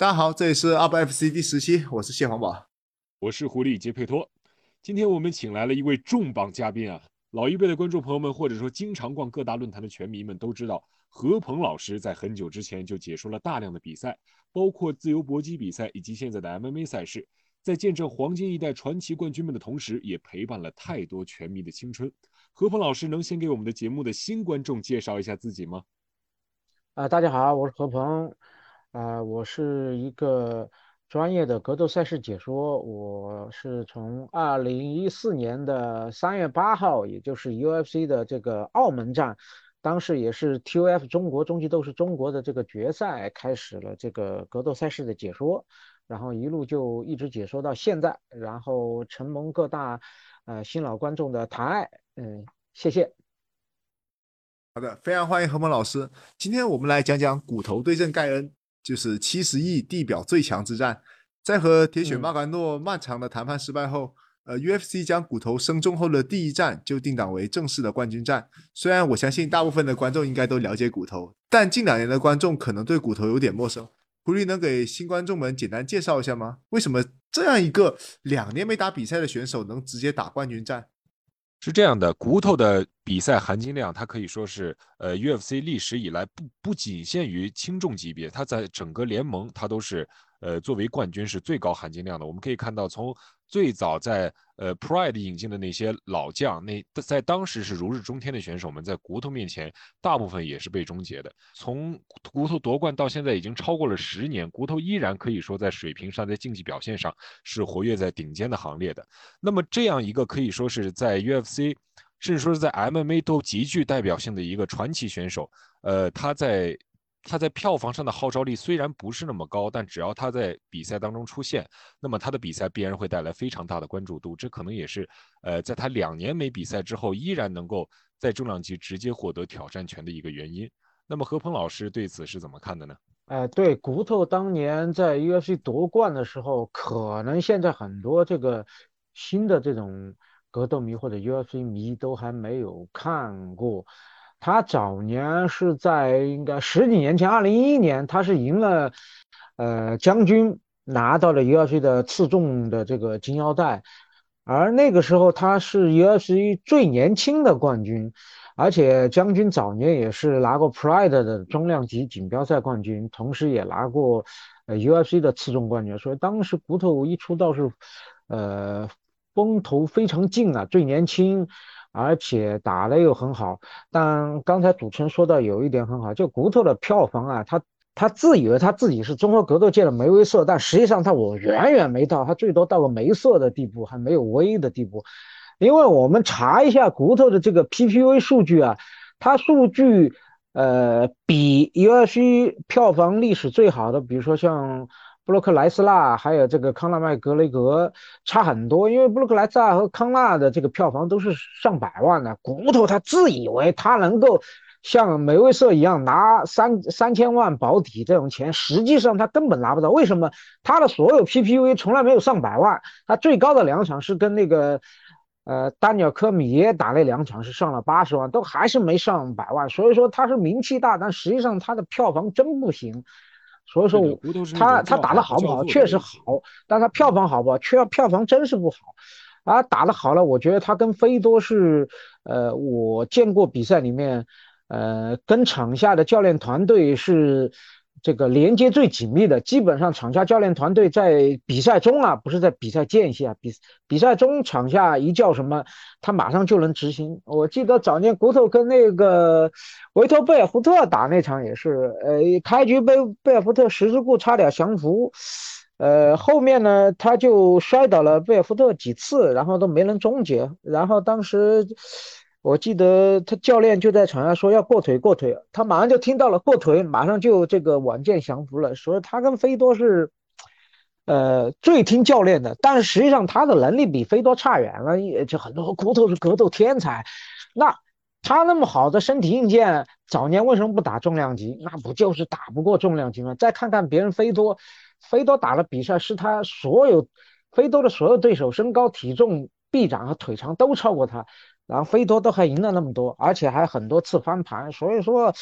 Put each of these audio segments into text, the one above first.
大家好，这里是UP FC 第17期，我是谢黄宝。 我是狐狸杰佩托。今天我们请来了一位重磅嘉宾啊！老一辈的观众朋友们，或者说经常逛各大论坛的拳迷们都知道，何鹏老师在很久之前就解说了大量的比赛，包括自由搏击比赛以及现在的 MMA 赛事，在见证黄金一代传奇冠军们的同时，也陪伴了太多拳迷的青春。何鹏老师能先给我们的节目的新观众介绍一下自己吗？ 大家好，我是何鹏，我是一个专业的格斗赛事解说，我是从2014年的3月8号，也就是 UFC 的这个澳门站，当时也是 TUF 中国终极斗士中国的这个决赛，开始了这个格斗赛事的解说，然后一路就一直解说到现在，然后承蒙各大新老观众的抬爱，谢谢。 好的，非常欢迎何鹏老师。今天我们来讲讲骨头对阵盖恩，就是70亿地表最强之战。在和铁血嗯。 马甘诺漫长的谈判失败后，UFC 将骨头升中后的第一战就定档为正式的冠军战。虽然我相信大部分的观众应该都了解骨头，但近2年的观众可能对骨头有点陌生。狐狸能给新观众们简单介绍一下吗？为什么这样一个2年没打比赛的选手能直接打冠军战？ 是这样的，骨头的比赛含金量，它可以说是UFC 历史以来不仅限于轻重级别，它在整个联盟它都是作为冠军是最高含金量的。我们可以看到，从最早在Pride 引进的那些老将，在当时是如日中天的选手们，在骨头面前，大部分也是被终结的。从骨头夺冠到现在已经超过了10年，骨头依然可以说在水平上，在竞技表现上是活跃在顶尖的行列的。那么这样一个可以说是在 UFC，甚至说是在 MMA 都极具代表性的一个传奇选手，他在票房上的号召力虽然不是那么高，但只要他在比赛当中出现，那么他的比赛必然会带来非常大的关注度。这可能也是在他2年没比赛之后，依然能够在重量级直接获得挑战权的一个原因。那么何鹏老师对此是怎么看的呢？ 对，骨头当年在 UFC 夺冠的时候，可能现在很多这个新的这种格斗迷或者 UFC 迷都还没有看过。他早年是在应该十几年前，2011年，他是赢了将军，拿到了 UFC 的次重的这个金腰带，而那个时候他是 UFC 最年轻的冠军。而且将军早年也是拿过 Pride 的中量级锦标赛冠军，同时也拿过UFC 的次重冠军，所以当时骨头一出道是呃风头非常劲啊，最年轻，而且打得又很好。但刚才主持人说到有一点很好，就骨头的票房啊，他自以为他自己是中国格斗界的梅威瑟，但实际上我远远没到，他最多到个梅瑟的地步，还没有威的地步。因为我们查一下骨头的这个 PPV 数据啊，它数据比 UFC 票房历史最好的，比如说像布洛克莱斯纳还有这个康纳麦格雷格差很多，因为布洛克莱斯纳和康纳的这个票房都是上百万的，骨头他自以为他能够像梅威瑟一样拿三千万保底这种钱，实际上他根本拿不到。为什么？他的所有 PPV 从来没有上百万，他最高的2场是跟那个丹尼尔科米耶打那2场是上了80万，都还是没上百万，所以说他是名气大，但实际上他的票房真不行。所以是的， 说骨头是那种他打的叫好不好不好， 叫座的确实好， 类型。 但他票房好不好，票房真是不好。啊，打得好了，我觉得他跟菲多是，我见过比赛里面，跟场下的教练团队是这个连接最紧密的。基本上场下教练团队在比赛中啊，不是在比赛间隙啊，比赛中场下一叫什么，他马上就能执行。我记得早年骨头跟那个维托贝尔福特打那场也是，开局被贝尔福特十字固差点降服。后面呢，他就摔倒了贝尔福特几次，然后都没能终结。然后当时我记得他教练就在场上说要过腿过腿，他马上就听到了过腿，马上就这个软件降服了。所以他跟菲多是最听教练的，但是实际上他的能力比菲多差远了，也就很多骨头是格斗天才，那他那么好的身体硬件，早年为什么不打重量级？那不就是打不过重量级吗？再看看别人菲多，菲多打的比赛是他菲多的所有对手身高、体重、臂展和腿长都超过他，然后菲多都还赢了那么多，而且还很多次翻盘，所以说。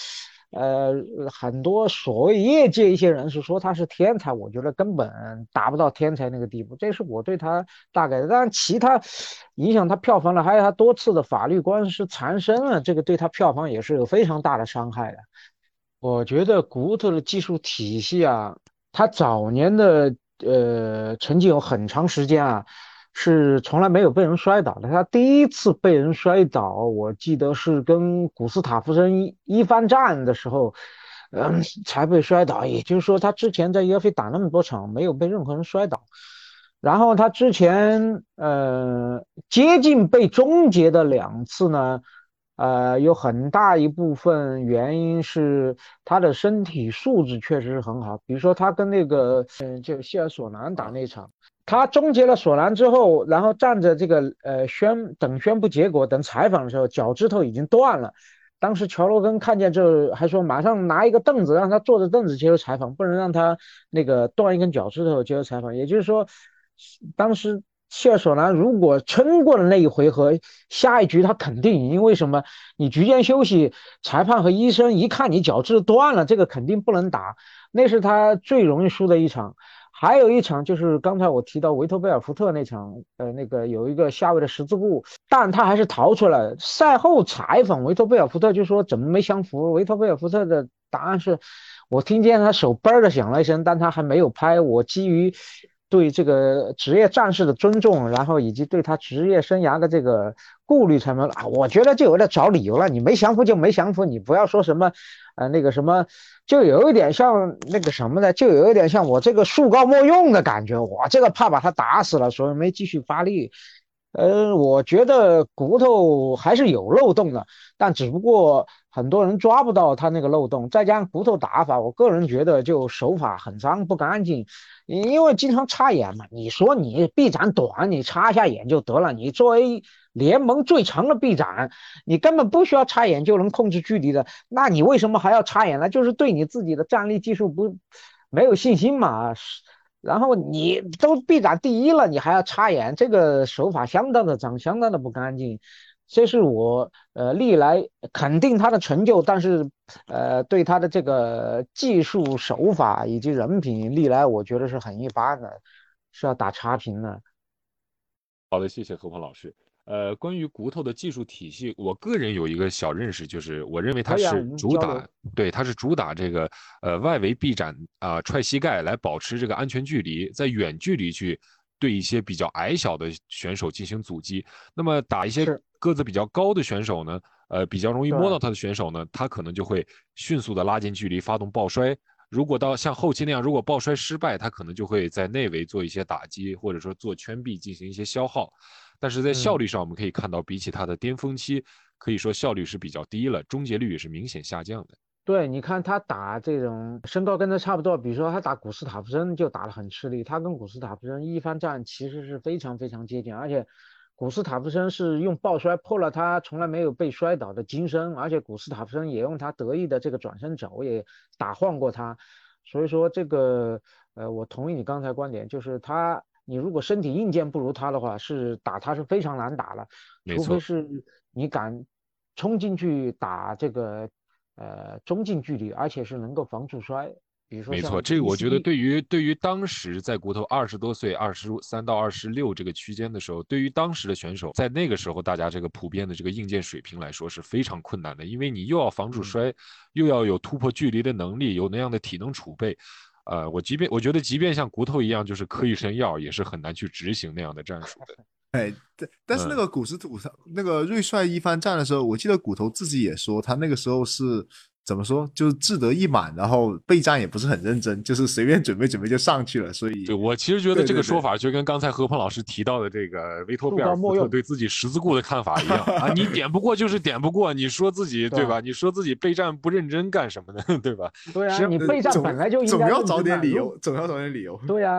很多所谓业界一些人士说他是天才，我觉得根本达不到天才那个地步，这是我对他大概的。当然，其他影响他票房的还有他多次的法律官司缠身了，这个对他票房也是有非常大的伤害的。我觉得骨头的技术体系啊，他早年的曾经有很长时间啊，是从来没有被人摔倒的。他第一次被人摔倒，我记得是跟古斯塔夫森一番战的时候，才被摔倒。也就是说，他之前在 UFC 打那么多场，没有被任何人摔倒。然后他之前接近被终结的2次呢，有很大一部分原因是他的身体素质确实是很好。比如说他跟那个就希尔索南打那场，他终结了索兰之后，然后站着这个宣布结果等采访的时候，脚趾头已经断了。当时乔罗根看见这，还说马上拿一个凳子让他坐着凳子接受采访，不能让他那个断一根脚趾头接受采访。也就是说，当时谢尔索南如果撑过了那一回合，下一局他肯定赢。因为什么？你局间休息，裁判和医生一看你脚趾断了，这个肯定不能打，那是他最容易输的一场。还有一场就是刚才我提到维托贝尔福特那场，那个有一个下位的十字固，但他还是逃出来了。赛后采访维托贝尔福特就说怎么没降服？维托贝尔福特的答案是，我听见他手嘣的响了一声，但他还没有拍。我基于对这个职业战士的尊重，然后以及对他职业生涯的这个顾虑才没有啊。我觉得就有点找理由了，你没降服就没降服，你不要说什么那个什么，就有一点像那个什么的，就有一点像我这个树高莫用的感觉，我这个怕把他打死了，所以没继续发力。我觉得骨头还是有漏洞的，但只不过很多人抓不到他那个漏洞，再加上骨头打法，我个人觉得就手法很脏不干净，因为经常插眼嘛。你说你臂展短，你插一下眼就得了，你作为联盟最长的臂展，你根本不需要插眼就能控制距离的，那你为什么还要插眼呢？就是对你自己的站立技术没有信心嘛。然后你都臂展第一了，你还要插眼，这个手法相当的脏，相当的不干净。这是我历来肯定他的成就，但是对他的这个技术手法以及人品，历来我觉得是很一般的，是要打差评的。 好的，谢谢何鹏老师。关于骨头的技术体系，我个人有一个小认识，就是我认为它可以啊，我是们主打， 交流。 对，它是主打这个外围臂展踹膝盖来保持这个安全距离，在远距离去对一些比较矮小的选手进行阻击。那么打一些是， 个子比较高的选手呢，比较容易摸到对。 他的选手呢，他可能就会迅速的拉近距离，发动抱摔。如果到像后期那样，如果抱摔失败，他可能就会在内围做一些打击，或者说做圈臂进行一些消耗。但是在效嗯。 率上，我们可以看到，比起他的巅峰期，可以说效率是比较低了，终结率也是明显下降的。 对，你看他打这种身高跟他差不多，比如说他打古斯塔夫森就打得很吃力，他跟古斯塔夫森一番战其实是非常非常接近，而且古斯塔夫森是用抱摔破了他从来没有被摔倒的金身，而且古斯塔夫森也用他得意的这个转身肘也打晃过他，所以说这个我同意你刚才观点，就是他你如果身体硬件不如他的话，是打他是非常难打的，除非没错， 是你敢冲进去打这个中近距离，而且是能够防住摔，比如说没错， 像这个我觉得 ECB。 对于当时在骨头20多岁、23到26这个区间的时候，对于当时的选手，在那个时候大家这个普遍的这个硬件水平来说是非常困难的，因为你又要防住嗯。 摔，又要有突破距离的能力，有那样的体能储备。我觉得即便像骨头一样就是嗑一身药，也是很难去执行那样的战术的。 哎，但是那嗯， 个古斯图那个瑞帅一番战的时候，我记得骨头自己也说，他那个时候是怎么说，就是志得意满，然后备战也不是很认真，就是随便准备准备就上去了。所对， 以， 我其实觉得对对对， 这个说法就跟刚才何鹏老师提到的这个维托树贝尔福特高莫用。 对自己十字固的看法一样啊，你点不过就是点不过，你说自己对吧？ 对吧？ 你说自己备战不认真干什么呢？对吧？ 对啊， 实际上， 你备战总本来就应该总要找认真的， 点理由，总要找点理由。 对啊，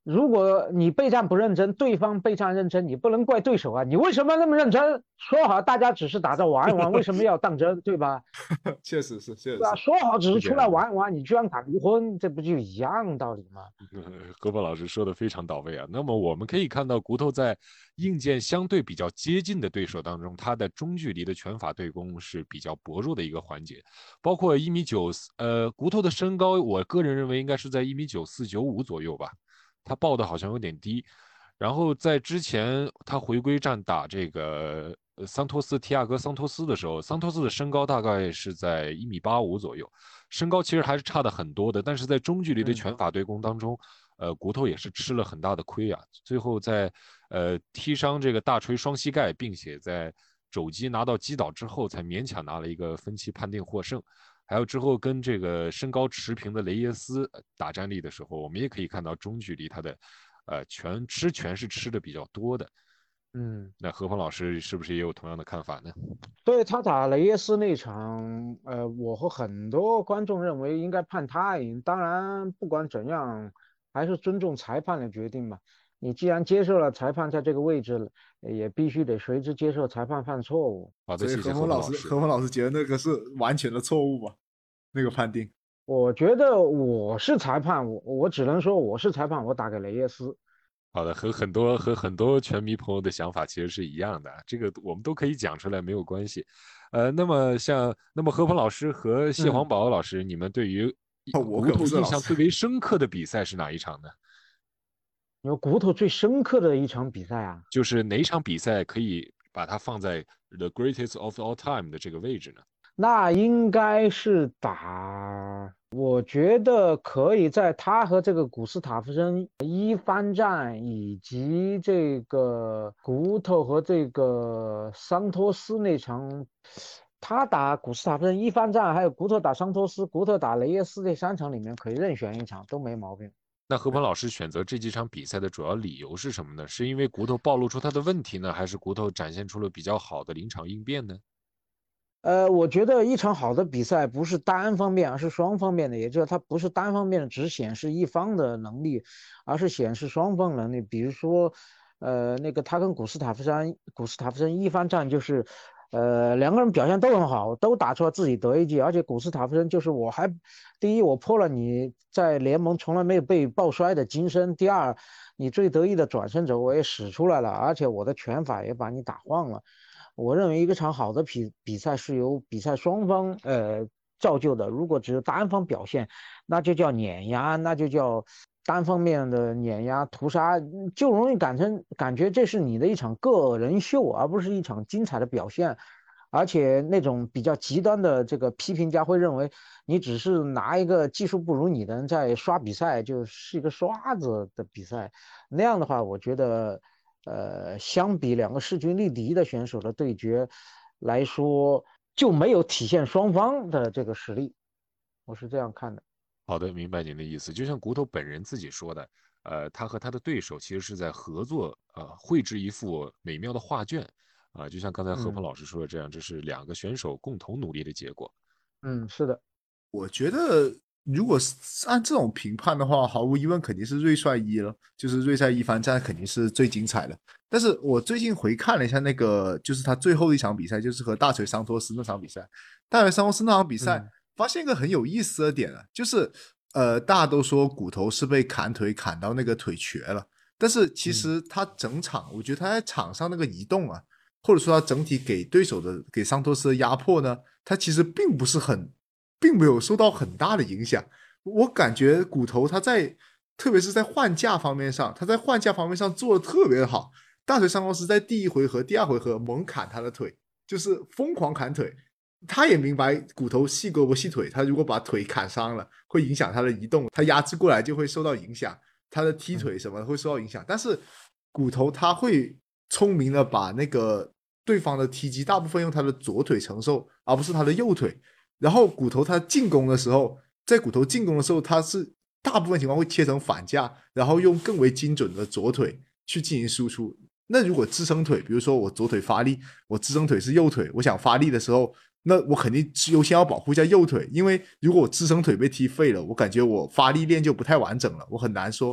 如果你备战不认真，对方备战认真，你不能怪对手啊！你为什么那么认真？说好大家只是打着玩一玩，为什么要当真，对吧？ 确实是，确实对吧？ 是。 说好只是出来是这样的。 玩一玩，你居然敢离婚，这不就一样道理吗？ 何波老师说的非常到位啊。那么我们可以看到，骨头在硬件相对比较接近的对手当中，他的中距离的拳法对攻是比较薄弱的一个环节。包括1米9，骨头的身高，我个人认为应该是在1米94、95左右吧，他报的好像有点低。然后在之前他回归战打这个桑托斯提亚戈桑托斯的时候，桑托斯的身高大概是在1米85左右，身高其实还是差的很多的。但是在中距离的嗯。 拳法对攻当中，骨头也是吃了很大的亏啊。最后在踢伤这个大锤双膝盖，并且在肘击拿到击倒之后，才勉强拿了一个分期判定获胜。还有之后跟这个身高持平的雷耶斯打战力的时候，我们也可以看到中距离他的拳是吃的比较多的。 嗯， 那何鹏老师是不是也有同样的看法呢？ 对他打雷耶斯那场，我和很多观众认为应该判他赢。当然，不管怎样，还是尊重裁判的决定嘛。你既然接受了裁判在这个位置，也必须得随之接受裁判犯错误。 好的， 所以谢谢何峰老师， 何鹏老师。 何峰老师觉得那个是完全的错误吧？那个判定。 我觉得我是裁判，我只能说我是裁判，我打给雷耶斯。 好的，和很多拳迷朋友的想法其实是一样的，这个我们都可以讲出来，没有关系。那么何鹏老师和谢黄嗯， 宝老师，你们对于我可不骨头是老师。 印象最为深刻的比赛是哪一场呢？ 有骨头最深刻的一场比赛啊。 就是哪场比赛可以把它放在 The Greatest of All Time 的这个位置呢？ 那应该是打，我觉得可以在他和这个古斯塔夫森一番战，以及这个骨头和这个桑托斯那场，他打古斯塔夫森一番战，还有骨头打桑托斯、骨头打雷耶斯这3场里面，可以任选一场都没毛病。 那何鹏老师选择这几场比赛的主要理由是什么呢？是因为骨头暴露出他的问题呢，还是骨头展现出了比较好的临场应变呢？ 我觉得一场好的比赛不是单方面，而是双方面的，也就是它不是单方面的只显示一方的能力，而是显示双方能力。比如说，那个他跟古斯塔夫森一番战，就是，两个人表现都很好，都打出了自己得意技，而且古斯塔夫森就是第一我破了你在联盟从来没有被抱摔的金身，第二你最得意的转身肘我也使出来了，而且我的拳法也把你打晃了。我认为一个场好的比赛是由比赛双方造就的。如果只有单方表现，那就叫碾压，那就叫单方面的碾压屠杀，就容易感觉这是你的一场个人秀，而不是一场精彩的表现。而且那种比较极端的这个批评家会认为，你只是拿一个技术不如你的人在刷比赛，就是一个刷子的比赛。那样的话，我觉得。相比两个势均力敌的选手的对决来说，就没有体现双方的这个实力，我是这样看的。 好的，明白您的意思。就像骨头本人自己说的，他和他的对手其实是在合作，绘制一幅美妙的画卷，就像刚才何鹏嗯老师说的这样，这是两个选手共同努力的结果。 嗯，是的。 我觉得，如果是按这种评判的话，毫无疑问肯定是瑞帅一了，就是瑞帅一番战肯定是最精彩的。但是我最近回看了一下那个，就是他最后一场比赛，就是和大锤桑托斯那场比赛。大锤桑托斯那场比赛， 嗯发现一个很有意思的点啊，就是大家都说骨头是被砍腿砍到那个腿瘸了，但是其嗯实他整场，我觉得他在场上那个移动啊，或者说他整体给对手的给桑托斯的压迫呢，他其实并没有受到很大的影响。我感觉骨头特别是在换架方面上，他在换架方面上做的特别好。大锤桑托斯在第一回合、第二回合猛砍他的腿，就是疯狂砍腿。他也明白骨头细胳膊细腿，他如果把腿砍伤了，会影响他的移动，他压制过来就会受到影响，他的踢腿什么的会受到影响。但是骨头他会聪明的把那个对方的踢击大部分用他的左腿承受，而不是他的右腿。然后骨头他进攻的时候，他是大部分情况会切成反架，然后用更为精准的左腿去进行输出。那如果支撑腿，比如说我左腿发力，我支撑腿是右腿，我想发力的时候，那我肯定优先要保护一下右腿，因为如果我支撑腿被踢废了，我感觉我发力链就不太完整了，我很难说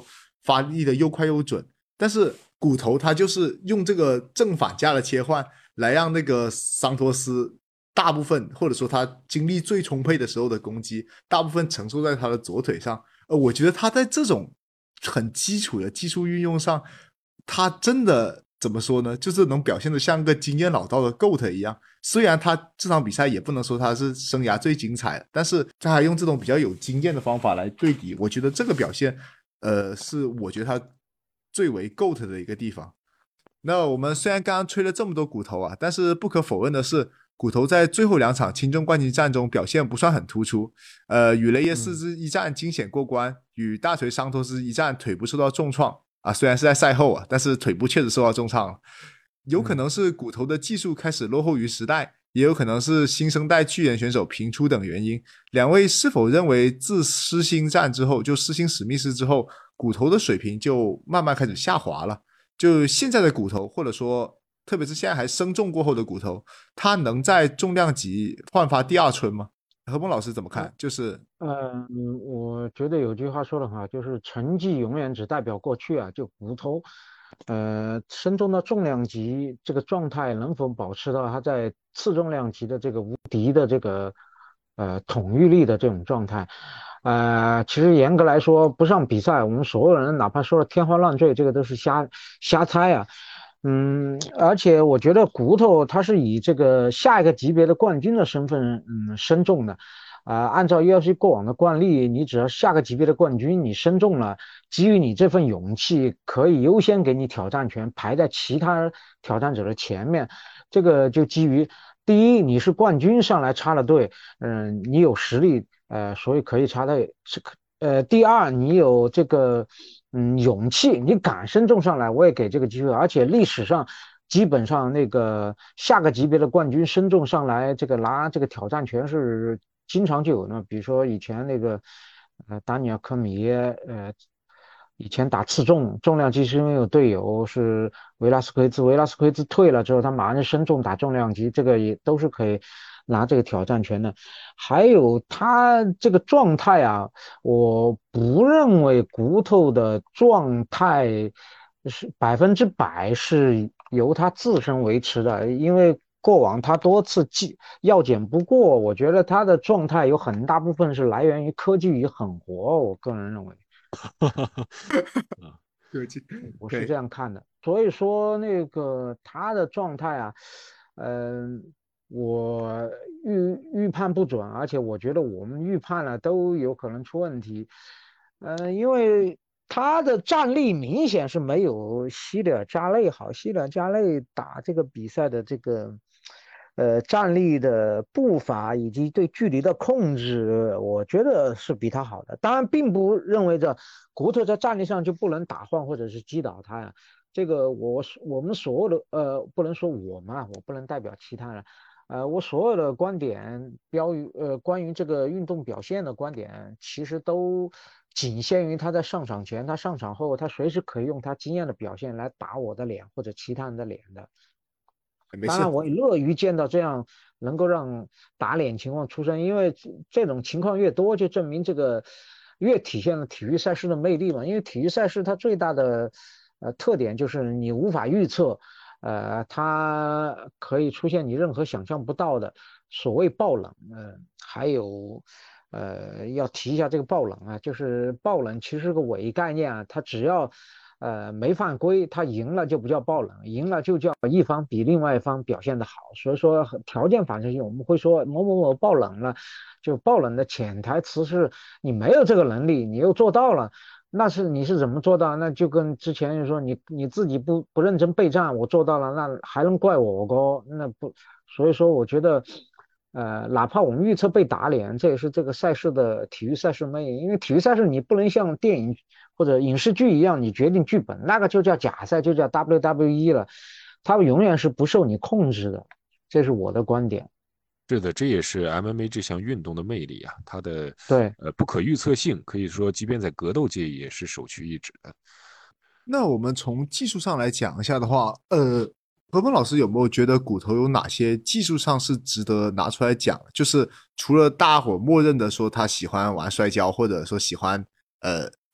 发力的又快又准。但是骨头他就是用这个正反架的切换来让那个桑托斯大部分或者说他精力最充沛的时候的攻击大部分承受在他的左腿上。我觉得他在这种很基础的技术运用上，他真的怎么说呢？就是能表现得像个经验老道的 GOAT 一样。虽然他这场比赛也不能说他是生涯最精彩的，但是他还用这种比较有经验的方法来对敌，我觉得这个表现，是我觉得他最为 GOAT 的一个地方。那我们虽然刚刚吹了这么多骨头啊，但是不可否认的是，骨头在最后2场轻重冠军战中表现不算很突出。与雷耶斯之一战惊险过关，与大锤桑托斯一战腿部受到重创啊，虽然是在赛后啊，但是腿部确实受到重创了。有可能是骨头的技术开始落后于时代，也有可能是新生代巨人选手频出等原因。两位是否认为自狮星战之后，就狮星史密斯之后，骨头的水平就慢慢开始下滑了？就现在的骨头，或者说特别是现在还生重过后的骨头，他能在重量级焕发第二春吗？何峰老师怎么看？就是我觉得有句话说得很好，就是成绩永远只代表过去啊。就骨头，身重的重量级这个状态能否保持到他在次重量级的这个无敌的这个统御力的这种状态？其实严格来说，不上比赛，我们所有人哪怕说了天花乱坠，这个都是瞎猜啊。而且我觉得骨头他是以这个下一个级别的冠军的身份身中的。按照 UFC 过往的惯例，你只要下个级别的冠军，你身中了，基于你这份勇气，可以优先给你挑战权，排在其他挑战者的前面。这个就基于第一，你是冠军上来插了队，你有实力，所以可以插队。第二，你有这个勇气，你敢身重上来，我也给这个机会。而且历史上基本上那个下个级别的冠军身重上来，这个拿这个挑战权是经常就有的。比如说以前那个丹尼尔科米耶，以前打次重量级是因为有队友是维拉斯奎兹，维拉斯奎兹退了之后，他马上就身重打重量级，这个也都是可以拿这个挑战权的。还有他这个状态啊，我不认为骨头的状态是100%是由他自身维持的，因为过往他多次药检不过，我觉得他的状态有很大部分是来源于科技与狠活，我个人认为。我是这样看的，所以说那个他的状态啊，我预判不准，而且我觉得我们预判了都有可能出问题，因为他的战力明显是没有希里尔加内好，希里尔加内打这个比赛的这个。战力的步伐以及对距离的控制，我觉得是比他好的。当然，并不认为着骨头在战力上就不能打晃或者是击倒他呀。这个我们所有的不能说我们啊，我不能代表其他人。我所有的观点关于这个运动表现的观点，其实都仅限于他在上场前，他上场后，他随时可以用他经验的表现来打我的脸或者其他人的脸的。 没事。 当然，我也乐于见到这样能够让打脸情况出生，因为这种情况越多，就证明这个越体现了体育赛事的魅力嘛。因为体育赛事它最大的特点就是你无法预测，它可以出现你任何想象不到的所谓爆冷，还有要提一下这个爆冷啊，就是爆冷其实是个伪概念啊，它只要没犯规，他赢了就不叫爆冷，赢了就叫一方比另外一方表现的好。所以说条件反射性，我们会说某某某爆冷了，就爆冷的潜台词是你没有这个能力，你又做到了。你是怎么做到？那就跟之前说你自己不认真备战，我做到了，那还能怪我高？那不，所以说我觉得，哪怕我们预测被打脸，这也是这个赛事的体育赛事魅力。因为体育赛事你不能像电影或者影视剧一样，你决定剧本，那个就叫假赛，就叫 WWE 了，它永远是不受你控制的，这是我的观点。 是的，这也是 MMA 这项运动的魅力啊，它的对。 不可预测性，可以说即便在格斗界也是首屈一指的。 那我们从技术上来讲一下的话，何峰老师有没有觉得骨头有哪些技术上是值得拿出来讲？就是除了大伙默认的说他喜欢玩摔跤，或者说喜欢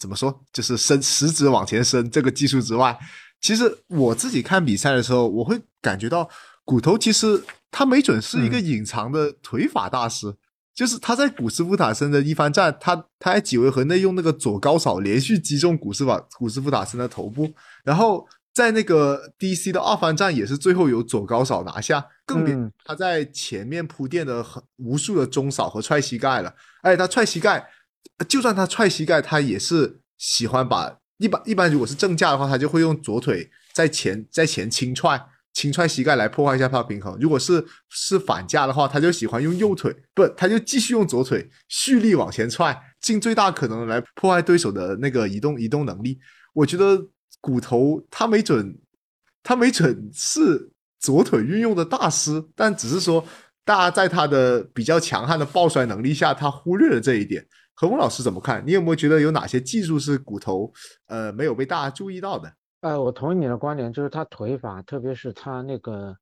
怎么说，就是食指往前伸这个技术之外，其实我自己看比赛的时候，我会感觉到骨头其实他没准是一个隐藏的腿法大师。就是他在古斯夫塔森的一番战，他在几回合内用那个左高扫连续击中古斯夫塔森的头部，然后在那个 DC 的二番战也是最后由左高扫拿下，更别他在前面铺垫的无数的中扫和踹膝盖了。而且他踹膝盖，就算他踹膝盖，他也是喜欢把一般如果是正架的话，他就会用左腿在前轻踹膝盖来破坏一下他的平衡。如果是反架的话，他就喜欢用右腿，不，他就继续用左腿蓄力往前踹，尽最大可能来破坏对手的那个移动能力。我觉得骨头他没准是左腿运用的大师，但只是说大家在他的比较强悍的抱摔能力下，他忽略了这一点。何峰老师怎么看？你有没有觉得有哪些技术是骨头没有被大家注意到的？ 我同意你的观点，就是他腿法，特别是他那个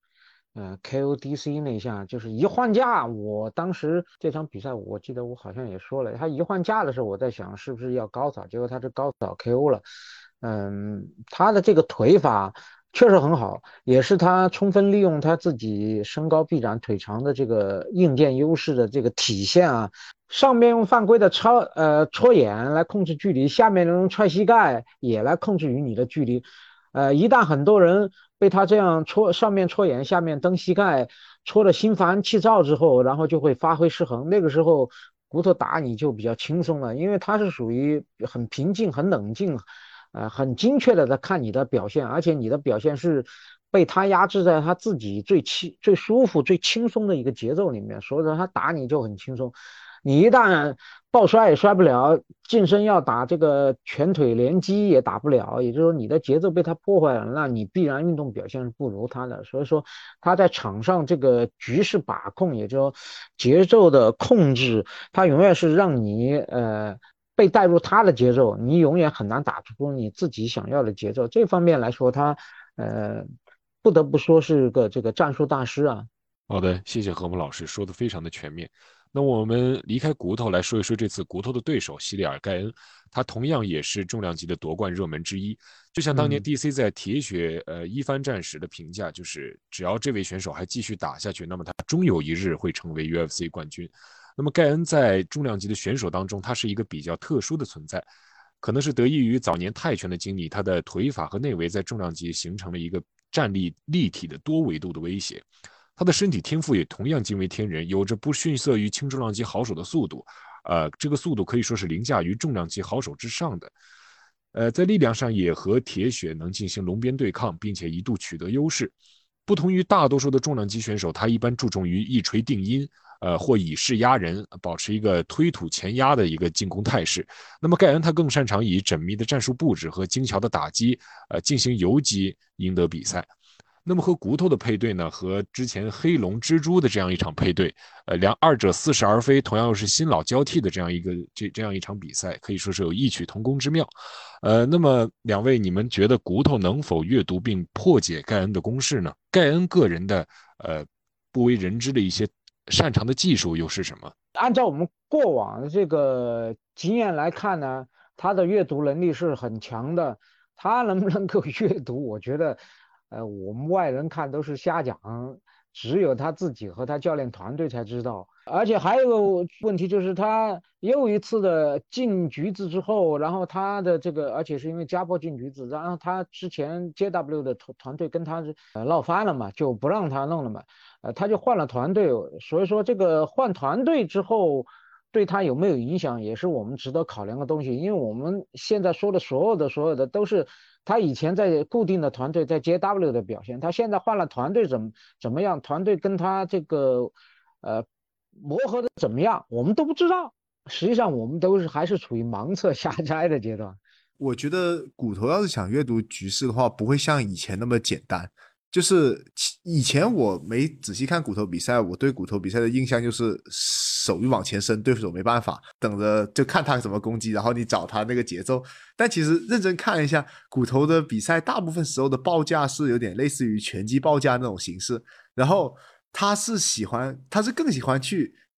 KODC 那一下，就是一换架。我当时这场比赛，我记得我好像也说了，他一换架的时候，我在想是不是要高扫，结果他是高扫 KO 了。他的这个腿法确实很好，也是他充分利用他自己身高臂展腿长的这个硬件优势的这个体现啊。上面用犯规的戳眼来控制距离，下面用踹膝盖也来控制与你的距离。一旦很多人被他这样上面戳眼，下面蹬膝盖，戳得心烦气躁之后，然后就会发挥失衡。那个时候骨头打你就比较轻松了，因为他是属于很平静、很冷静，很精确的在看你的表现，而且你的表现是被他压制在他自己最舒服、最轻松的一个节奏里面，所以说他打你就很轻松。你一旦抱摔也摔不了，近身要打这个拳腿连击也打不了，也就是说你的节奏被他破坏了，那你必然运动表现是不如他的。所以说他在场上这个局势把控，也就节奏的控制，他永远是让你被带入他的节奏，你永远很难打出你自己想要的节奏。这方面来说，他不得不说是个这个战术大师啊。 好的，谢谢何木老师说的非常的全面。那我们离开骨头来说一说这次骨头的对手希里尔盖恩，他同样也是重量级的夺冠热门之一。就像当年 DC 在铁血一番战时的评价，就是只要这位选手还继续打下去，那么他终有一日会成为 UFC 冠军。那么盖恩在重量级的选手当中，他是一个比较特殊的存在，可能是得益于早年泰拳的经历，他的腿法和内围在重量级形成了一个站立立体的多维度的威胁。他的身体天赋也同样惊为天人，有着不逊色于轻重量级好手的速度，这个速度可以说是凌驾于重量级好手之上的。在力量上也和铁血能进行笼边对抗，并且一度取得优势。不同于大多数的重量级选手，他一般注重于一锤定音，或以势压人，保持一个推土前压的一个进攻态势。那么盖恩他更擅长以缜密的战术布置和精巧的打击，进行游击赢得比赛。那么和骨头的配对呢，和之前黑龙蜘蛛的这样一场配对，二者似是而非，同样又是新老交替的这样一场比赛，可以说是有异曲同工之妙。那么两位，你们觉得骨头能否阅读并破解盖恩的攻势呢？盖恩个人的不为人知的一些擅长的技术又是什么？ 按照我们过往的这个经验来看呢，他的阅读能力是很强的。他能不能够阅读，我觉得我们外人看都是瞎讲，只有他自己和他教练团队才知道。而且还有个问题就是，他又一次的进局子之后，然后他的这个，而且是因为家暴进局子，然后他之前 JW 的团队跟他闹翻了嘛，就不让他弄了嘛，他就换了团队。所以说这个换团队之后，对他有没有影响，也是我们值得考量的东西。因为我们现在说的所有的都是他以前在固定的团队在 JW 的表现，他现在换了团队怎么样，团队跟他这个磨合的怎么样，我们都不知道。实际上我们都是还是处于盲测瞎摘的阶段。 我觉得骨头要是想阅读局势的话，不会像以前那么简单。就是以前我没仔细看骨头比赛，我对骨头比赛的印象就是手一往前伸，对手没办法，等着就看他怎么攻击，然后你找他那个节奏。但其实认真看一下骨头的比赛，大部分时候的报价是有点类似于拳击报价那种形式，然后他是更喜欢去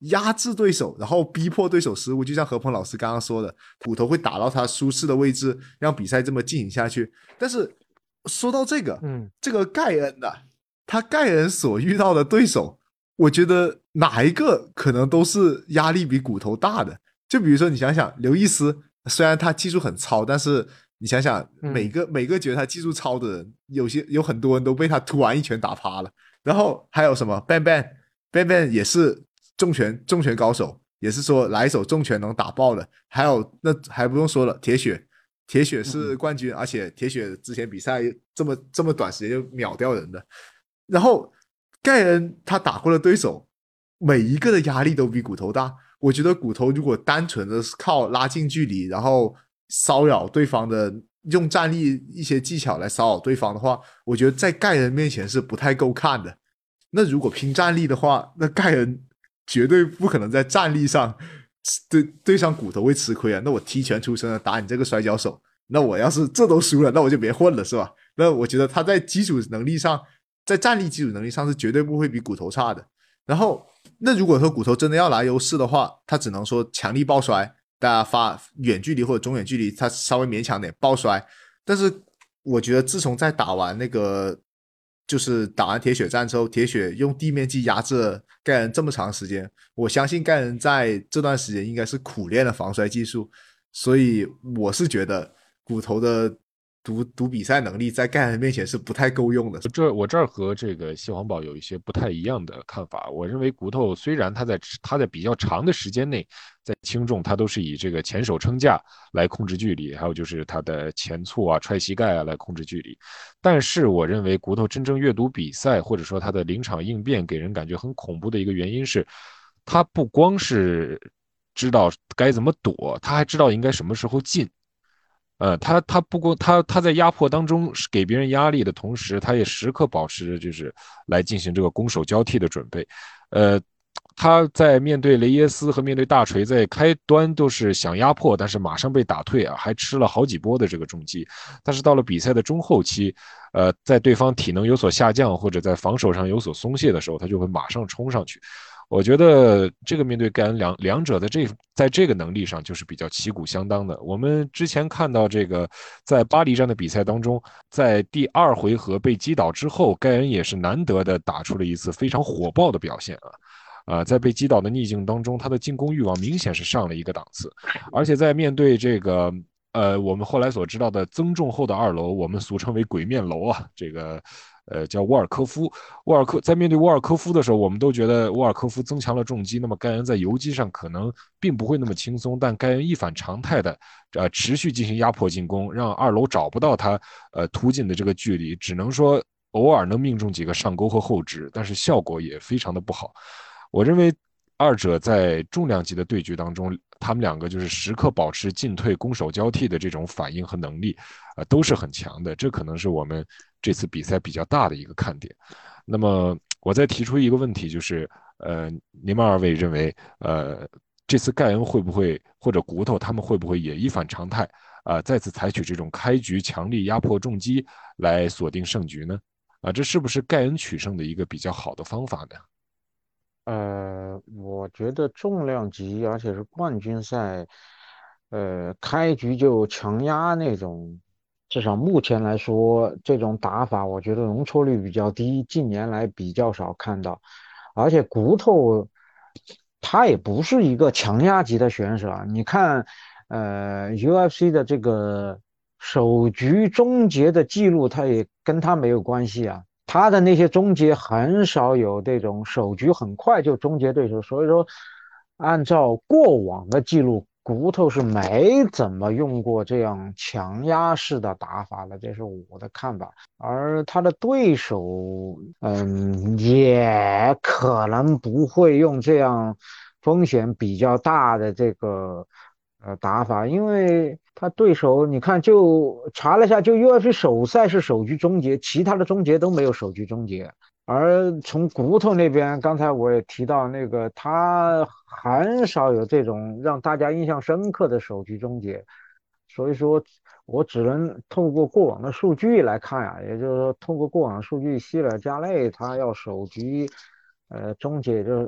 压制对手，然后逼迫对手失误，就像何鹏老师刚刚说的，骨头会打到他舒适的位置，让比赛这么进行下去。但是说到这个盖恩的，他盖恩所遇到的对手，我觉得哪一个可能都是压力比骨头大的。就比如说你想想，刘易斯虽然他技术很糙，但是你想想每个觉得他技术糙的人，有很多人都被他突然一拳打趴了。然后还有什么 Bang Bang 也是重拳高手，也是说来一手重拳能打爆的。还有那还不用说了，铁血是冠军，而且铁血之前比赛这么短时间就秒掉人的。然后盖恩他打过的对手，每一个的压力都比骨头大。我觉得骨头如果单纯的是靠拉近距离，然后骚扰对方的，用站立一些技巧来骚扰对方的话，我觉得在盖恩面前是不太够看的。那如果拼战力的话，那盖恩绝对不可能在战力上对上骨头会吃亏啊。那我踢拳出身的打你这个摔跤手，那我要是这都输了，那我就别混了，是吧？那我觉得他在基础能力上，在战力基础能力上是绝对不会比骨头差的。然后，那如果说骨头真的要拿优势的话，他只能说强力抱摔，大家发远距离或者中远距离，他稍微勉强点抱摔。但是我觉得自从在打完那个就是打完铁血战之后，铁血用地面技压制了盖恩这么长时间，我相信盖恩在这段时间应该是苦练了防摔技术，所以我是觉得骨头的读比赛能力在盖恩面前是不太够用的。 我这儿和这个西黄宝有一些不太一样的看法。我认为骨头虽然他在比较长的时间内，在轻重他都是以这个前手撑架来控制距离，还有就是他的前蹴啊、踹膝盖啊来控制距离，但是我认为骨头真正阅读比赛，或者说他的临场应变给人感觉很恐怖的一个原因是，他不光是知道该怎么躲，他还知道应该什么时候进。他不过他在压迫当中给别人压力的同时，他也时刻保持着就是来进行这个攻守交替的准备。呃，他在面对雷耶斯和面对大锤，在开端都是想压迫，但是马上被打退啊，还吃了好几波的这个重击。但是到了比赛的中后期，在对方体能有所下降或者在防守上有所松懈的时候，他就会马上冲上去。我觉得这个面对盖恩两者在这个能力上就是比较旗鼓相当的。我们之前看到这个在巴黎站的比赛当中，在第2回合被击倒之后，盖恩也是难得的打出了一次非常火爆的表现在被击倒的逆境当中，他的进攻欲望明显是上了一个档次，而且在面对这个我们后来所知道的增重后的2楼，我们俗称为鬼面楼啊，这个叫沃尔科夫。在面对沃尔科夫的时候，我们都觉得沃尔科夫增强了重击，那么盖恩在游击上可能并不会那么轻松，但盖恩一反常态的持续进行压迫进攻，让2楼找不到他突进的这个距离，只能说偶尔能命中几个上勾和后直，但是效果也非常的不好。我认为二者在重量级的对决当中，他们两个就是时刻保持进退攻守交替的这种反应和能力，都是很强的。这可能是我们这次比赛比较大的一个看点。那么我再提出一个问题，就是你们2位认为，这次盖恩会不会或者骨头他们会不会也一反常态再次采取这种开局强力压迫重击来锁定胜局呢？这是不是盖恩取胜的一个比较好的方法呢？ 我觉得重量级，而且是冠军赛，开局就强压那种，至少目前来说，这种打法我觉得容错率比较低，近年来比较少看到。而且骨头他也不是一个强压级的选手啊，你看，UFC 的这个首局终结的记录，他也跟他没有关系啊。他的那些终结很少有这种首局很快就终结对手，所以说按照过往的记录，骨头是没怎么用过这样强压式的打法的，这是我的看法。而他的对手，也可能不会用这样风险比较大的这个打法，因为他对手你看就查了一下，就 UFC 首赛是首局终结，其他的终结都没有首局终结。而从骨头那边，刚才我也提到那个，他很少有这种让大家印象深刻的首局终结，所以说我只能透过过往的数据来看呀，也就是说透过过往数据，希尔加内他要首局终结，就是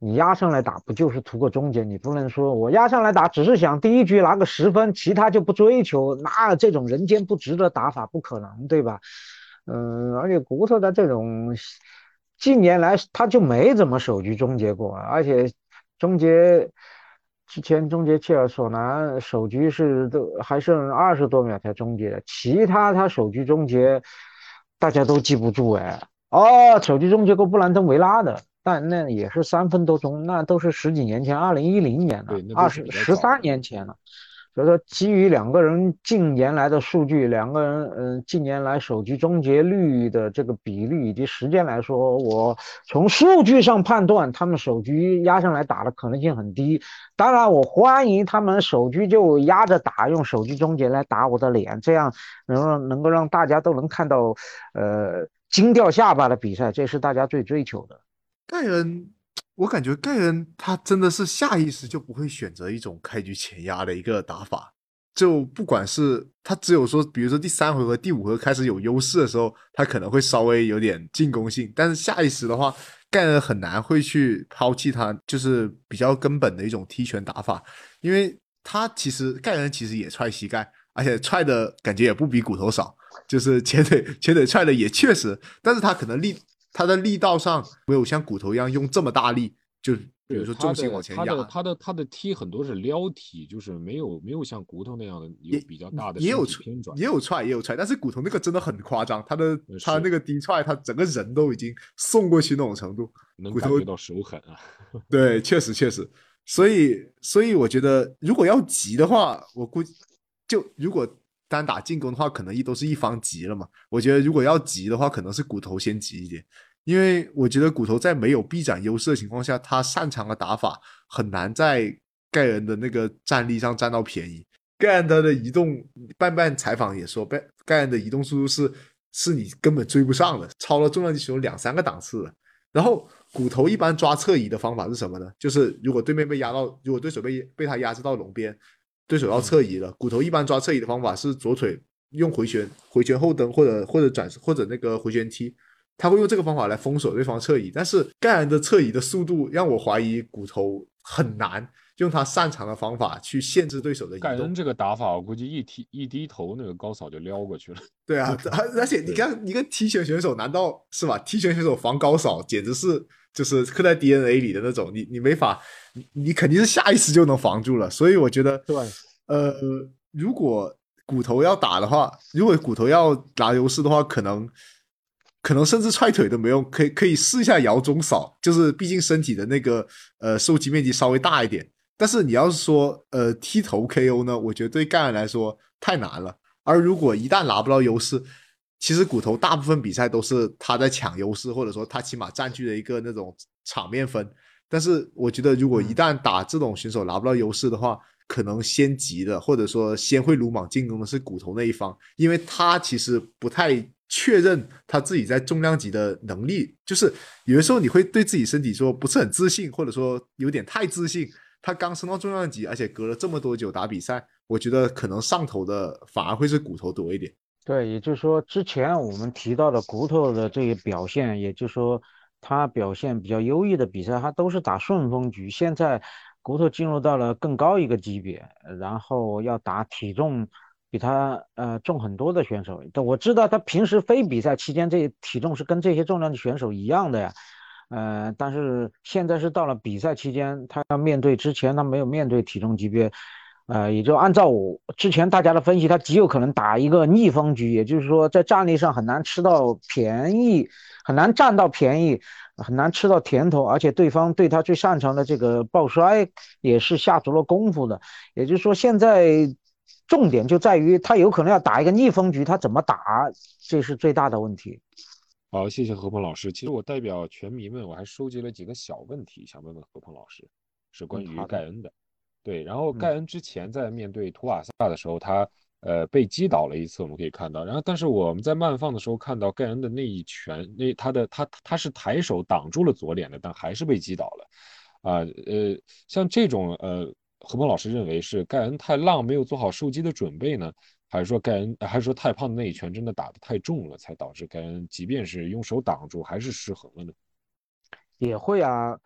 你压上来打不就是图个终结？你不能说我压上来打只是想第一局拿个10分，其他就不追求，那这种人间不值的打法不可能，对吧？而且骨头的这种近年来他就没怎么首局终结过，而且终结之前终结切尔索南首局是都还剩20多秒才终结的，其他首局终结大家都记不住哎。哦，手机终结过布兰登维拉的，但那也是3分多钟，那都是十几年前，2010年了， 对，那都是比较早的。 13年前了。所以说，基于两个人近年来的数据，两个人近年来手机终结率的这个比例以及时间来说，我从数据上判断，他们手局压上来打的可能性很低。当然，我欢迎他们手局就压着打，用手机终结来打我的脸，这样能够让大家都能看到，惊掉下巴的比赛，这是大家最追求的。 盖恩，我感觉盖恩他真的是下意识就不会选择一种开局前压的一个打法，就不管是他只有说，比如说第3回合、第5回合开始有优势的时候，他可能会稍微有点进攻性，但是下意识的话，盖恩很难会去抛弃他，就是比较根本的一种踢拳打法，因为他其实盖恩其实也踹膝盖，而且踹的感觉也不比骨头少，就是前腿踹的也确实，但是他可能他的力道上没有像骨头一样用这么大力，就比如对说重心往前压， 他的踢很多是撩踢，就是没有像骨头那样的有也比较大的身也有踹， 体偏转。 也有踹，但是骨头那个真的很夸张，他那是个低踹，他整个人都已经送过去那种程度。骨头能感觉到手狠啊。 对，确实，所以我觉得如果要急的话，我估计如果单打进攻的话，可能都是一方急了嘛。我觉得如果要急的话，可能是骨头先急一点，因为我觉得骨头在没有臂展优势的情况下，他擅长的打法很难在盖恩的那个战力上占到便宜。盖恩他的移动，半采访也说，盖恩的移动速度是你根本追不上的，超了重量级选手2、3个档次了。然后骨头一般抓侧移的方法是什么呢？就是如果对面被压到，如果对手被他压制到笼边，对手要侧移了，骨头一般抓侧移的方法是左腿用回旋后蹬或者转或者那个回旋踢，他会用这个方法来封锁对方侧移。但是盖恩的侧移的速度让我怀疑骨头很难用他擅长的方法去限制对手的移动。 盖恩这个打法，我估计一低头，那个高扫就撩过去了。 对啊，而且你看，一个踢拳选手，难道是吧？踢拳选手防高扫，简直是就是刻在 DNA 里的那种，你没法，你肯定是下意识就能防住了。所以我觉得， 对， 呃，如果骨头要打的话，如果骨头要拿优势的话，可能甚至踹腿都没用，可以试一下摇中扫，就是毕竟身体的那个受击面积稍微大一点。但是你要是说踢头 KO 呢，我觉得对盖恩来说太难了。而如果一旦拿不到优势，其实骨头大部分比赛都是他在抢优势，或者说他起码占据了一个那种场面分。但是我觉得，如果一旦打这种选手拿不到优势的话，可能先急的，或者说先会鲁莽进攻的是骨头那一方，因为他其实不太确认他自己在重量级的能力，就是有的时候你会对自己身体说不是很自信，或者说有点太自信。他刚升到重量级，而且隔了这么多久打比赛，我觉得可能上头的反而会是骨头多一点。 对，也就是说，之前我们提到的骨头的这个表现，也就是说，他表现比较优异的比赛，他都是打顺风局。现在骨头进入到了更高一个级别，然后要打体重比他重很多的选手。但我知道他平时非比赛期间，这体重是跟这些重量级选手一样的呀。但是现在是到了比赛期间，他要面对之前他没有面对体重级别，也就按照我之前大家的分析，他极有可能打一个逆风局，也就是说在战力上很难吃到便宜，很难占到便宜，很难吃到甜头，而且对方对他最擅长的这个抱摔也是下足了功夫的。也就是说，现在重点就在于他有可能要打一个逆风局，他怎么打，这是最大的问题。 好，谢谢何鹏老师。其实我代表全迷们，我还收集了几个小问题，想问问何鹏老师，是关于好的。 盖恩的。对，然后嗯。 盖恩之前在面对图瓦萨的时候，他被击倒了一次，我们可以看到。然后，但是我们在慢放的时候看到盖恩的那一拳，他是抬手挡住了左脸的，但还是被击倒了。像这种何鹏老师认为是盖恩太浪，没有做好受击的准备呢？还是说太胖的那一拳真的打得太重了，才导致盖恩即便是用手挡住，还是失衡了呢？ 也会啊，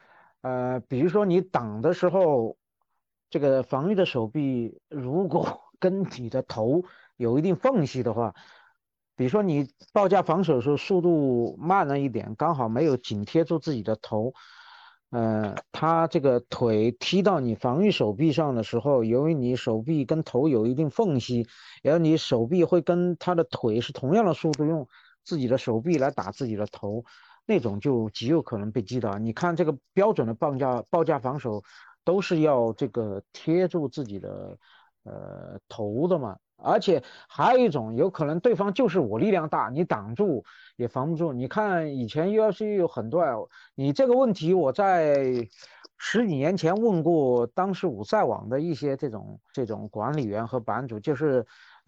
比如说你挡的时候，这个防御的手臂如果跟你的头有一定缝隙的话，比如说你报价防守的时候速度慢了一点，刚好没有紧贴住自己的头，他这个腿踢到你防御手臂上的时候，由于你手臂跟头有一定缝隙，然后你手臂会跟他的腿是同样的速度，用自己的手臂来打自己的头。那种就极有可能被击倒。你看这个标准的报价防守，都是要这个贴住自己的头的嘛。而且还有一种有可能对方就是我力量大，你挡住也防不住。你看以前 UFC 有很多啊，你这个问题我在十几年前问过当时五赛网的一些这种管理员和版主，就是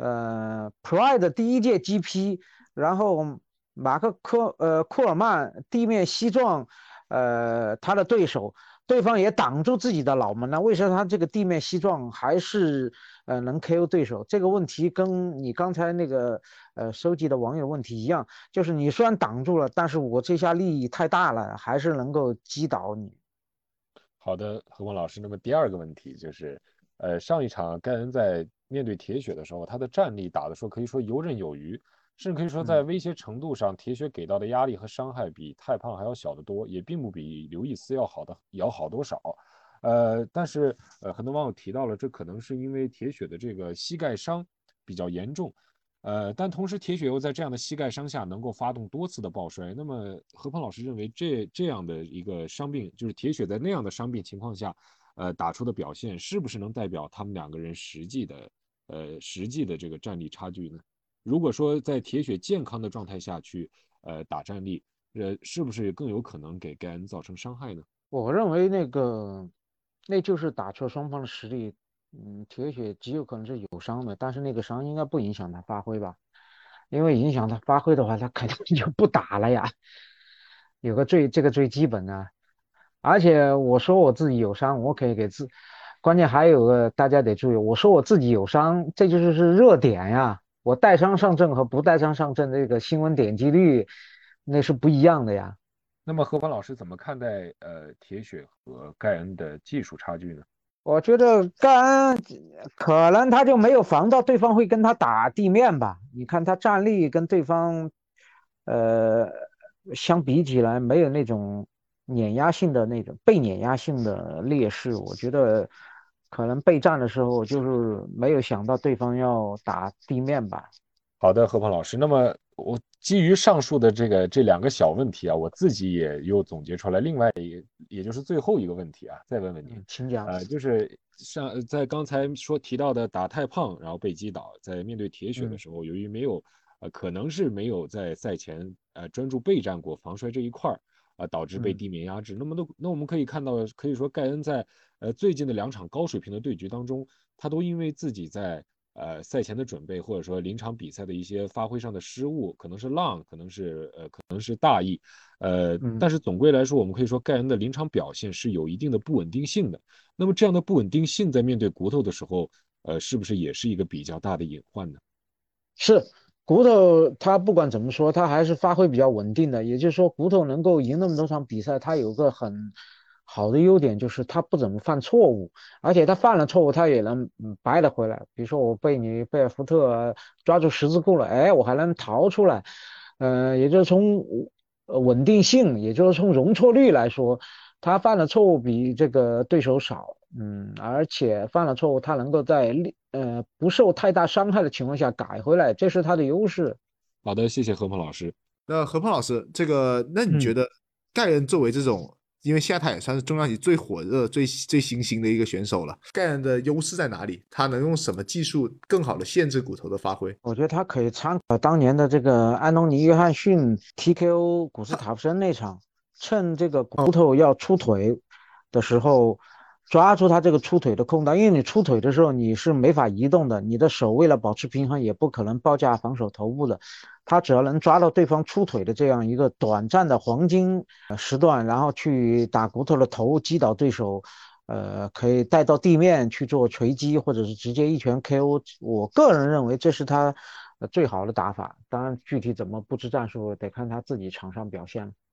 Pride 第一届 GP，然后库尔曼地面西撞他的对手，对方也挡住自己的脑门了，为什么他这个地面西撞还是能 KO 对手？这个问题跟你刚才那个收集的网友问题一样，就是你虽然挡住了，但是我这下力太大了，还是能够击倒你。 好的，何峰老师。那么第二个问题就是，上一场盖恩在面对铁血的时候，他的战力打得说可以说游刃有余，甚至可以说在嗯。 威胁程度上，铁血给到的压力和伤害比太胖还要小得多，也并不比刘易斯要好多少。但是很多网友提到了，这可能是因为铁血的这个膝盖伤比较严重。但同时铁血又在这样的膝盖伤下能够发动多次的抱摔。那么何鹏老师认为这样的一个伤病，就是铁血在那样的伤病情况下，打出的表现，是不是能代表他们两个人实际的这个战力差距呢？如果说在铁血健康的状态下去打战力，是不是更有可能给盖恩造成伤害呢？ 我认为那就是打出双方的实力。铁血极有可能是有伤的，但是那个伤应该不影响他发挥吧？因为影响他发挥的话，他肯定就不打了呀。这个最基本的。而且我说我自己有伤，我可以关键还有个大家得注意，我说我自己有伤，这就是热点呀。我带伤上阵和不带伤上阵这个新闻点击率那是不一样的呀。 那么何凡老师怎么看待铁血和盖恩的技术差距呢？ 我觉得刚可能他就没有防到对方会跟他打地面吧？你看他站立跟对方，呃，相比起来没有那种碾压性的那种被碾压性的劣势。我觉得可能备战的时候就是没有想到对方要打地面吧。 好的，何鹏老师。那么我基于上述的这两个小问题啊，我自己也又总结出来另外一个，也就是最后一个问题啊，再问问您。 请讲。 就是在刚才提到的打太胖然后被击倒，在面对铁血的嗯时候，由于没有可能是没有在赛前专注备战过防摔这一块儿导致被嗯。 地面压制。那我们可以看到，可以说盖恩在最近的两场高水平的对局当中，他都因为自己在赛前的准备，或者说临场比赛的一些发挥上的失误，可能是浪，可能是大意， 嗯。 但是总归来说，我们可以说盖恩的临场表现是有一定的不稳定性的。那么这样的不稳定性在面对骨头的时候，是不是也是一个比较大的隐患呢？ 是骨头，他不管怎么说，他还是发挥比较稳定的。也就是说，骨头能够赢那么多场比赛，他有个很好的优点，就是他不怎么犯错误，而且他犯了错误，他也能掰得回来。比如说，我被你贝尔福特抓住十字固了，哎，我还能逃出来。也就是从稳定性，也就是从容错率来说，他犯的错误比这个对手少。而且犯了错误，他能够在不受太大伤害的情况下改回来，这是他的优势。 好的，谢谢何鹏老师。 那何胖老师，那你觉嗯。 得盖恩作为这种，因为现在他也算是重量级最火热、最新兴的一个选手了，盖恩的优势在哪里？他能用什么技术更好的限制骨头的发挥？ 我觉得他可以参考当年的这个安东尼·约翰逊 TKO 古斯塔夫森那场，趁这个骨头要出腿的时候，抓住他这个出腿的空档，因为你出腿的时候你是没法移动的，你的手为了保持平衡也不可能报价防守头部的，他只要能抓到对方出腿的这样一个短暂的黄金时段，然后去打骨头的头击倒对手，可以带到地面去做锤击，或者是直接一拳 KO。我个人认为这是他最好的打法。当然，具体怎么布置战术得看他自己场上表现了。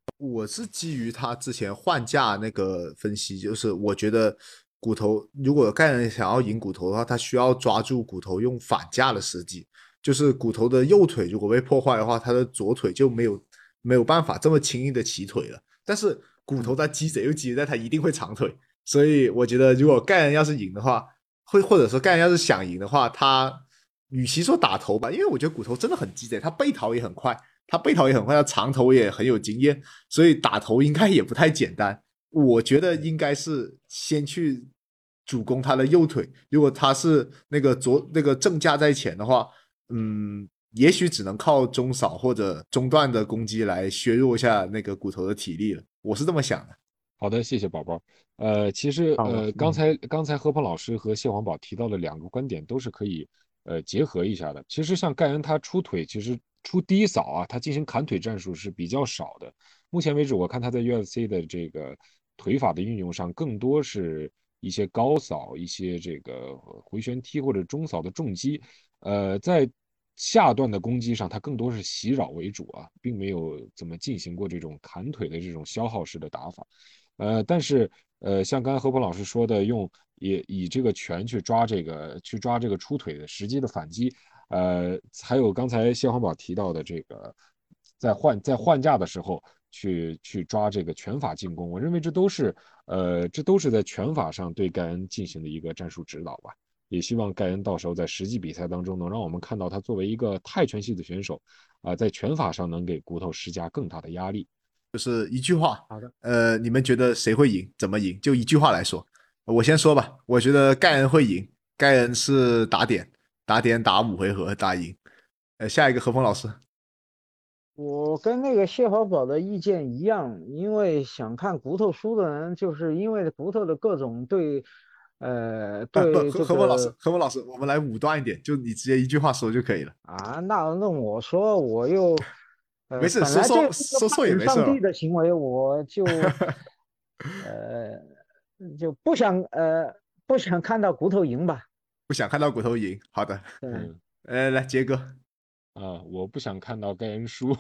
我是基于他之前换价那个分析，就是我觉得骨头如果盖恩想要赢骨头的话，他需要抓住骨头用反价的时机，就是骨头的右腿如果被破坏的话，他的左腿就没有办法这么轻易的起腿了。但是骨头他鸡贼又鸡贼在他一定会长腿，所以我觉得如果盖恩要是赢的话，或者说盖恩要是想赢的话，他与其说打头吧，因为我觉得骨头真的很鸡贼，他背逃也很快。他背逃也很快，他长投也很有经验，所以打头应该也不太简单。我觉得应该是先去主攻他的右腿，如果他是那个正架在前的话，也许只能靠中扫或者中段的攻击来削弱一下那个骨头的体力了。我是这么想的。 好的，谢谢宝宝。其实好了， 刚才何鹏老师和谢黄宝提到的两个观点都是可以结合一下的。其实像盖恩他出腿，其实出低扫啊，他进行砍腿战术是比较少的。目前为止，我看他在 UFC 的这个腿法的运用上，更多是一些高扫、一些这个回旋踢或者中扫的重击。在下段的攻击上，他更多是袭扰为主啊，并没有怎么进行过这种砍腿的这种消耗式的打法。但是像刚才何鹏老师说的，也以这个拳去抓这个出腿的时机的反击，还有刚才谢黄宝提到的这个在换架的时候去抓这个拳法进攻，我认为这都是在拳法上对盖恩进行的一个战术指导吧。也希望盖恩到时候在实际比赛当中能让我们看到他作为一个泰拳系的选手在拳法上能给骨头施加更大的压力。 就是一句话， 好的， 你们觉得谁会赢？怎么赢？就一句话来说，我先说吧，我觉得盖恩会赢，盖恩是打点打5回合打赢。下一个何峰老师， 我跟那个谢华宝的意见一样，因为想看骨头输的人，就是因为骨头的各种对， 不， 对这个何峰老师，我们来武断一点，就你直接一句话说就可以了， 啊，那我说我又， 没事， 本来这是个说错也扮演上帝没事了。 的行为，我就呃就不想看到骨头赢吧， 不想看到骨头赢，好的， 对。 嗯来杰哥， 我不想看到盖恩输。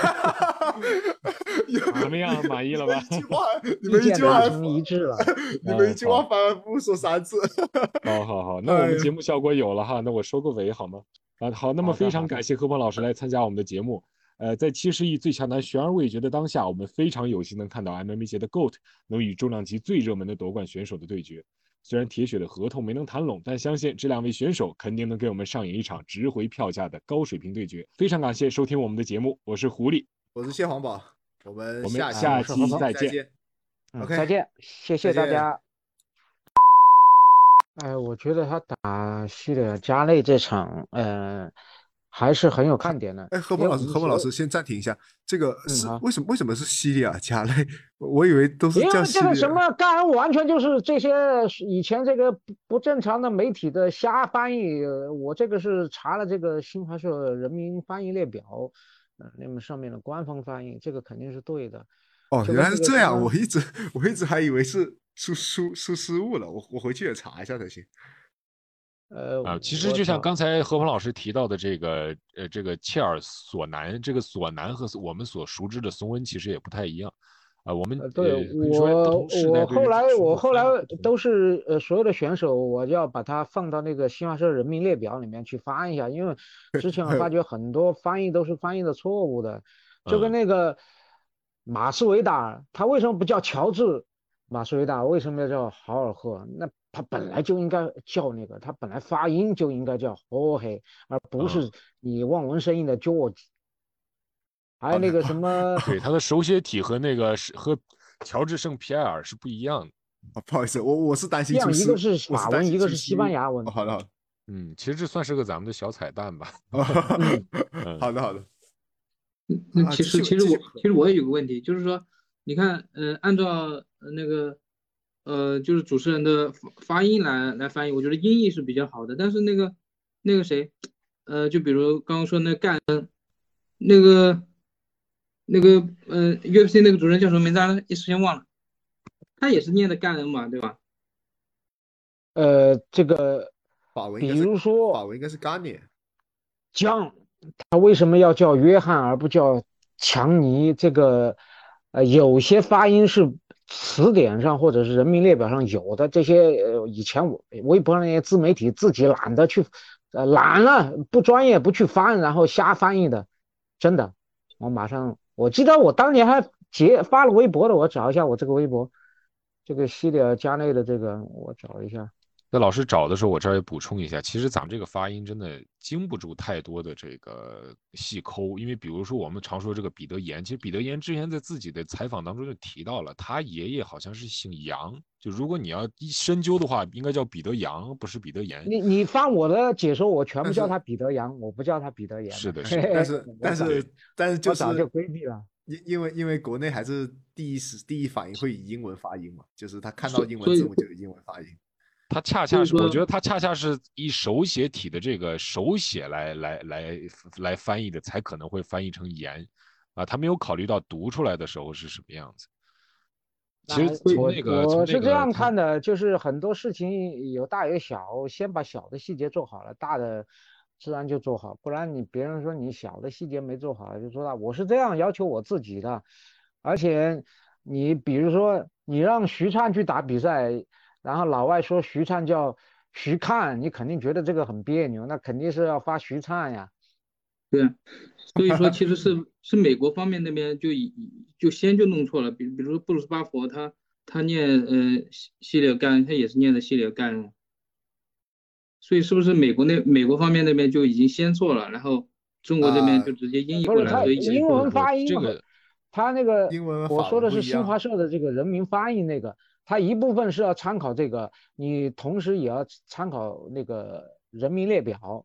怎么样？满意了吧？ 你们一句话，你意们一句话， 见达成一致了。 你们一句话好， 反反复复说3次。 好，那我们哎呦， 节目效果有了哈，那我收个尾好吗？好，那么非常好的， 感谢何鹏老师来参加我们的节目。在70亿最强男悬而未决的当下，我们非常有幸能看到 MMA 界的 GOAT 能与重量级最热门的夺冠选手的对决。虽然铁血的合同没能谈拢，但相信这两位选手肯定能给我们上演一场值回票价的高水平对决。非常感谢收听我们的节目，我是狐狸， 我是蟹黄宝，我们我们下期我下是何鹏， 期再见。 再见。 再 OK， 见，谢谢大再见。 家。哎，我觉得他打西里尔加内这场，还是很有看点的， 哎， 因为我们何峰老师，先暂停一下，这个是好， 为什么是西利亚加类？我以为都是叫因为这个西利亚。 什么盖恩完全就是这些以前这个不正常的媒体的瞎翻译，我这个是查了这个新华社人民翻译列表，那么上面的官方翻译，这个肯定是对的， 哦，原就跟这个来是这样， 什么。 我一直还以为是出失误了，我回去也查一下才行。 其实就像我操， 刚才何鹏老师提到的这个切尔索南，这个索南和我们所熟知的松恩其实也不太一样。我们对可以说不同世代对于这个选我后来手翻译不同。 都是所有的选手，我就要把它放到那个新华社人民列表里面去翻一下，因为之前我发觉很多翻译都是翻译的错误的，就跟嗯那个马斯维达尔，他为什么不叫乔治马斯维达尔，为什么要叫豪尔赫？那他本来就应该叫那个，他本来发音就应该叫 Jorge，而不嗯， 是你望文生义的 George。还有好的， 那个什么。 对，他的手写体和那个是和乔治圣皮埃尔是不一样的。 不好意思，我是担心这样一个是我是法文， 担心一个是西班出失误。哦， 牙文。 好的好的， 其实这算是个咱们的小彩蛋吧。 嗯， 嗯好的好的那啊， 其实我也有个问题，就是说，你看，按照那个就是主持人的发音来翻译，我觉得音译是比较好的。但是那个谁，就比如刚刚说那干那个UFC 那个主持人叫什么名字来着？一时间忘了，他也是念的干恩嘛，对吧？ 这个比法文应该是如说 Garnier。 江，他为什么要叫约翰而不叫强尼？这个有些发音是词典上或者是人民列表上有的，这些以前微博上那些自媒体自己懒得去，懒了不专业不去翻，然后瞎翻译的，真的，我记得我当年还发了微博的，我找一下我这个微博，这个西里尔加内的这个我找一下。 那老师找的时候，我这儿也补充一下，其实咱们这个发音真的经不住太多的这个细抠，因为比如说我们常说这个彼得岩，其实彼得岩之前在自己的采访当中就提到了，他爷爷好像是姓杨，就如果你要一深究的话，应该叫彼得杨，不是彼得岩。 你翻我的解说，我全部但是叫他彼得杨，我不叫他彼得岩的。 是的， 嘿嘿是的， 但嘿我早是但是但是就是我早就规避了。 因为国内还是第一反应会以英文发音嘛，就是他看到英文所所以字母就有英文发音。 他恰恰是，我所以说觉得他恰恰是以手写体的这个手写来翻译的，才可能会翻译成言啊，他没有考虑到读出来的时候是什么样子。其实那从我那个从我是这那个他样看的，就是很多事情有大有小，先把小的细节做好了，大的自然就做好。不然你别人说你小的细节没做好，就做大。我是这样要求我自己的。而且你比如说你让徐灿去打比赛，然后老外说徐灿叫徐看，你肯定觉得这个很别扭，那肯定是要发徐灿呀。 对啊，所以说其实是美国方面那边就先就弄错了，比如说布鲁斯巴佛他念西里尔干，他也是念的西里尔干，所以是不是美国方面那边就已经先错了，然后中国这边就直接音译过来， 不是他所以也英文不不不， 发音和这个他那个英文和法我说的是文不一样。 新华社的这个人民翻译那个，他一部分是要参考这个，你同时也要参考那个人民列表，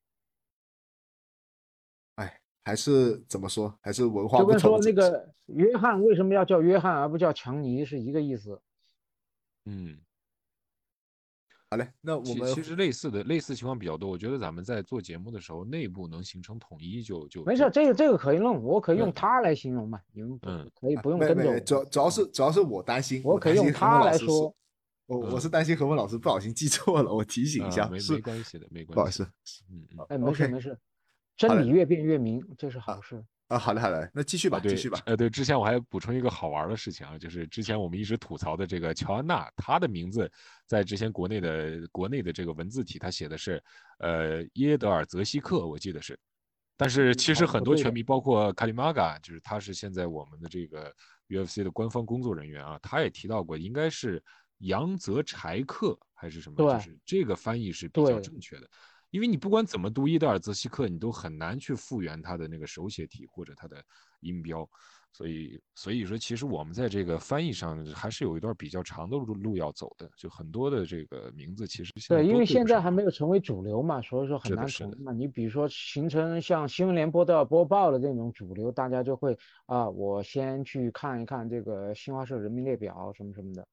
哎，还是怎么说？还是文化不就跟说那同，真是。 个约翰为什么要叫约翰而不叫强尼是一个意思。 嗯。 好嘞，那我们其实类似情况比较多，我觉得咱们在做节目的时候，内部能形成统一就没事，这个可以弄，我可以用嗯他来形容嘛，你们嗯啊， 可以不用没没， 跟着我， 主要是我担心， 我可以用何峰他老师是， 来说。 我是嗯担心何峰老师不小心记错了，我提醒一下，是没关系的，没不好意思。 关系的，嗯嗯哎，没事 OK， 没事， 好嘞。 真理越辩越明，这是好事。 好嘞好嘞，那继续吧继对续吧。 对，之前我还补充一个好玩的事情啊，就是之前我们一直吐槽的这个乔安娜，她的名字在之前国内的这个文字体，她写的是耶德尔泽西克，我记得是。但是其实好，不对的。 很多拳迷，包括卡里马嘎，就是他是现在我们的这个 UFC 的官方工作人员啊，他也提到过，应该是杨泽柴克还是什么，就对是这个翻译是比较对， 正确的。因为你不管怎么读伊德尔泽西克，你都很难去复原它的那个手写体或者它的音标，所以说，其实我们在这个翻译上还是有一段比较长的路要走的，就很多的这个名字其实现在对，因都为现在还对不上号。 没有成为主流嘛，所以说很是的，是的。 难统一嘛。你比如说形成像新闻联播都要播报的这种主流，大家就会啊，我先去看一看这个新华社人民列表什么什么的。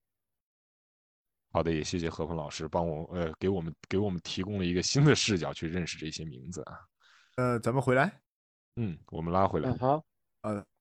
好的，也谢谢何峰老师帮我给我们提供了一个新的视角去认识这些名字啊。 咱们回来。 我们拉回来。 嗯，好。 呃，